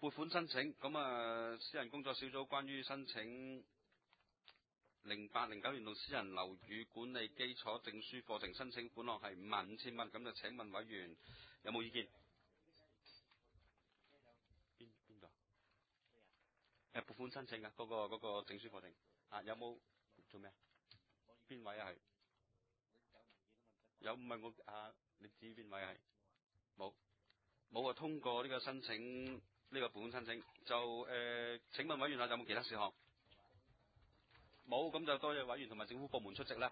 撥款申請，咁私人工作小組關於申請08-09年度私人樓宇管理基礎證書課程申請款項係55,000蚊，咁就請問委員有冇意見？邊度？撥款申請啊，嗰個證書課程啊，有冇做咩啊？邊位啊係？有唔係我啊？你指邊位係？冇啊！通過呢個申請呢個撥款申請，就請問委員啊，有冇其他事項？冇，咁就多謝委員同埋政府部門出席啦。